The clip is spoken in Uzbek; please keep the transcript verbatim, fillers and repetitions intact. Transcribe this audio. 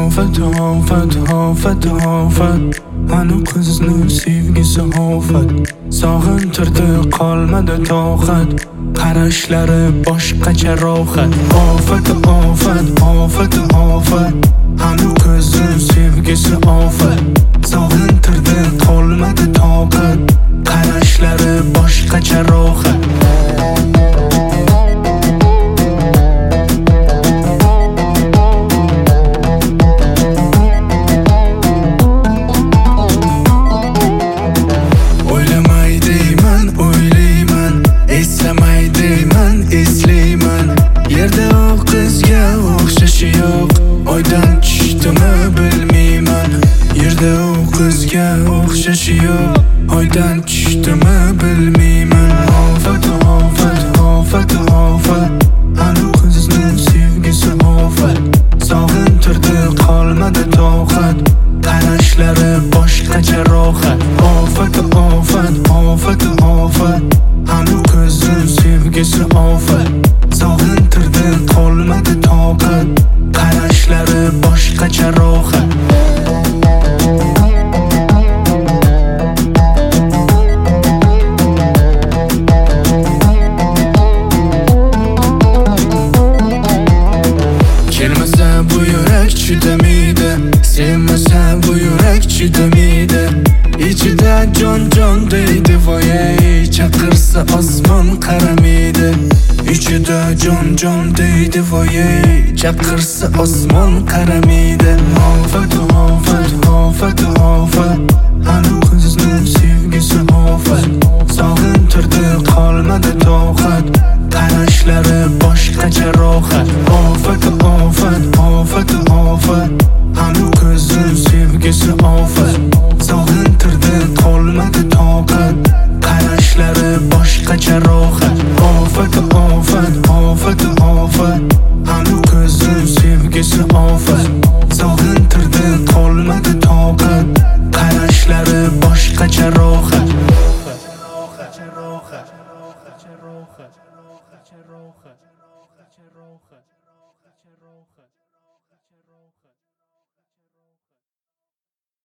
Ofat, ofat, ofat, ofat. Ana qizni sevgisi ofat. Sog'intirdi qolmadi toqat. Qarashlari boshqacha rohat. Ofat, ofat, ofat, ofat. Ana qizni sevgisi ofat. Sog'intirdi qolmadi toqat. Qarashlari boshqacha rohat. Yerda o qizga o'xshashi yo'q, oydan tushdimi bilmayman. Yerda o qizga o'xshashi yo'q, oydan tushdimi bilmayman. Ofat, ofat, ofat, ofat. Ana qizni sevgisi ofat. Sog'intirdi qolmadi toqat. Qarashlari boshqacha rohat. Ofat, ofat, ofat, ofat. Ana qizni sevgisi ofat. Sog'intirdi qolmadi toqat. Qarashlari boshqacha rohat. Kelmasa bu yurak chidamaydi, sevmasa bu yurak chidamaydi. Ichida jon jon deydi voyay, chaqirsa osmon qaramaydi. Ichida jon jon deydi voyay, chaqirsa osmon qaramaydi. Ofat, ofat, ofat, ofat. Ana qizni sevgisi ofat. Sog'intirdi qolmadi toqat. Qarashlari boshqacha rohat. Ofat, ofat, ofat, ofat. Ana qizni sevgisi ofat. Sog'intirdi qolmadi toqat. Qarashlari boshqacha rohat. Ofat, ofat, ofat, ofat. Ana qizni sevgisi ofat. Sog'intirdi qolmadi toqat. Qarashlari boshqacha rohat. Rohat.